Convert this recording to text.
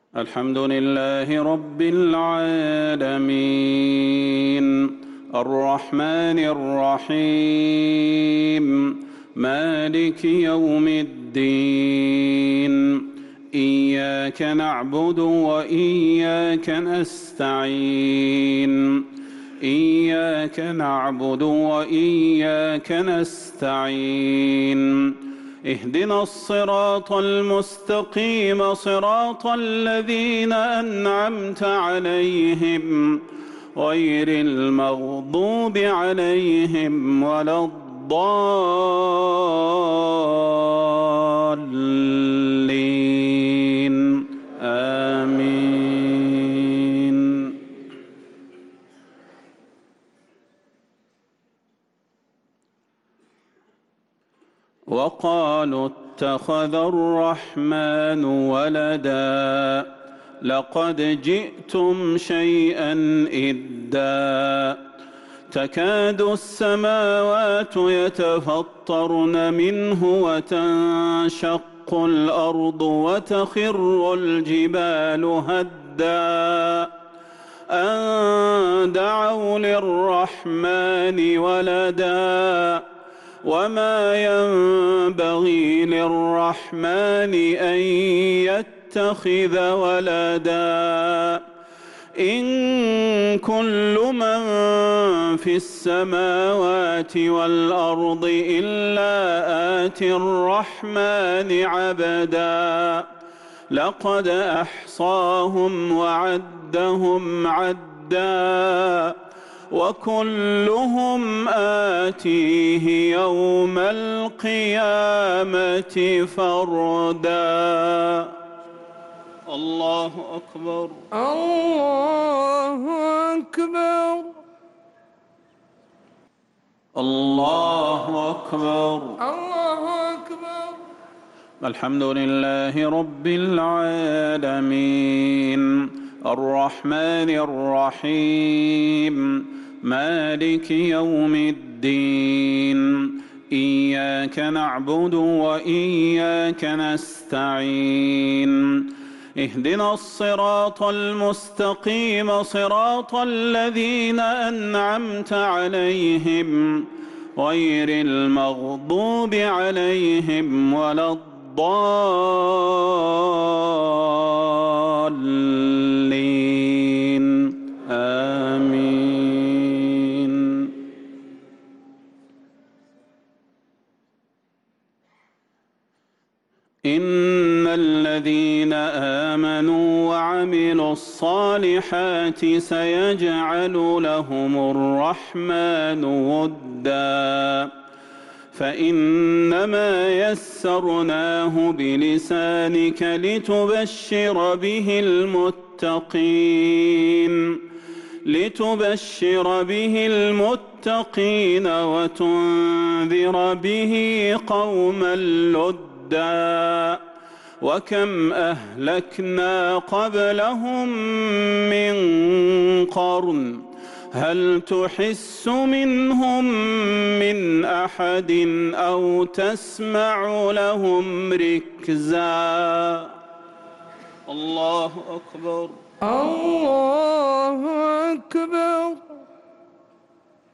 الحمد لله رب العالمين الرحمن الرحيم مالك يوم الدين إياك نعبد وإياك نستعين إياك نعبد وإياك نستعين اهدنا الصراط المستقيم صراط الذين أنعمت عليهم غير المغضوب عليهم ولا الضالين آمين. وقالوا اتخذ الرحمن ولدا لقد جئتم شيئا إدا تكاد السماوات يتفطرن منه وتنشق الأرض وتخر الجبال هدا أن دعوا للرحمن ولدا وما ينبغي للرحمن أن يتخذ ولدا إن كل من في السماوات والأرض إلا آتي الرحمن عبدا لقد أحصاهم وعدهم عدا وكلهم آتيه يوم القيامة فردا. الله أكبر الله أكبر الله أكبر الله أكبر. الحمد لله رب العالمين الرحمن الرحيم مالك يوم الدين إياك نعبد وإياك نستعين اهدنا الصراط المستقيم صراط الذين أنعمت عليهم غير المغضوب عليهم ولا الضالين آمين. إن الذين آمنوا وعملوا الصالحات سيجعل لهم الرحمن ودا فإنما يسرناه بلسانك لتبشر به المتقين وتنذر به قوما لدا وكم أهلكنا قبلهم من قرن هل تحس منهم من أحد أو تسمع لهم ركزا. الله أكبر الله أكبر.